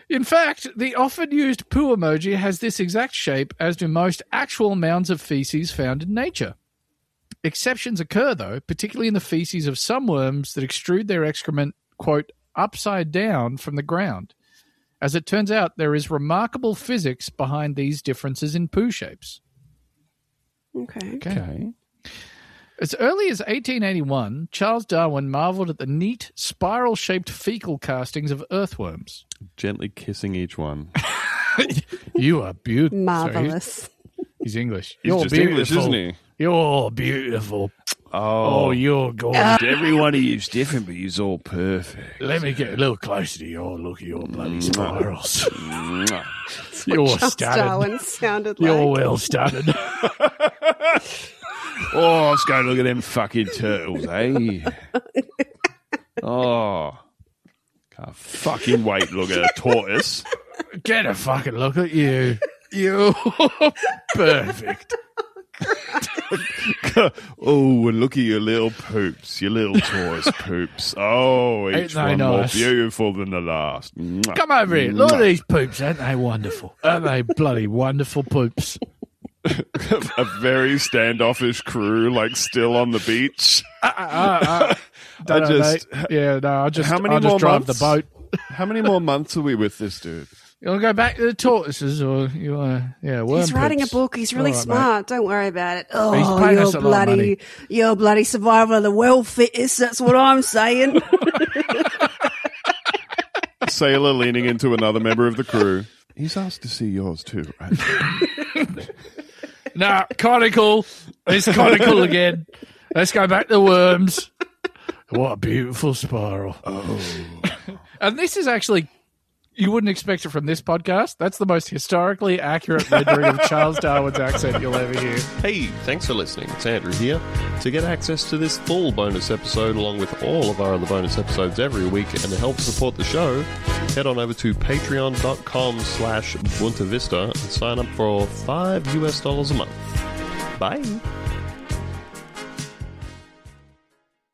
In fact, the often used poo emoji has this exact shape, as do most actual mounds of feces found in nature. Exceptions occur, though, particularly in the feces of some worms that extrude their excrement, quote, upside down from the ground. As it turns out, there is remarkable physics behind these differences in poo shapes. Okay. As early as 1881, Charles Darwin marveled at the neat, spiral-shaped fecal castings of earthworms. Gently kissing each one. You are beautiful. Marvelous. He's English. He's You're just beautiful. English, isn't he? You're beautiful. Oh, You're gorgeous. every one of you's different, but you's all perfect. Let me get a little closer to you. Look at your bloody spirals. That's what You're Charles stunning. Darwin sounded like. You're well studded. Oh, let's go look at them fucking turtles, eh? Oh. Can't fucking wait to look at a tortoise. Get a fucking look at you. You're perfect. Oh, and look at your little poops, your little tortoise poops. Oh, Ain't each they one more nice? beautiful than the last. Mwah. Come over here. Look at these poops. Aren't they wonderful? Aren't they bloody wonderful poops? A very standoffish crew, like still on the beach. I'll just How many I'll just more drive months? the boat. How many more months are we with this dude? You want to go back to the tortoises, or you want to, worm He's writing poops? a book. He's really All right, smart. Don't worry about it. He's Oh, paying us a lot of money. you're bloody survival of the well fittest. That's what I'm saying. Sailor leaning into another member of the crew. He's asked to see yours too, right? Nah, conical. It's conical again. Let's go back to worms. What a beautiful spiral. Oh. And this is actually, you wouldn't expect it from this podcast. That's the most historically accurate rendering of Charles Darwin's accent you'll ever hear. Hey, thanks for listening. It's Andrew here. To get access to this full bonus episode along with all of our other bonus episodes every week and to help support the show, head on over to patreon.com/BuntaVista and sign up for $5 a month. Bye.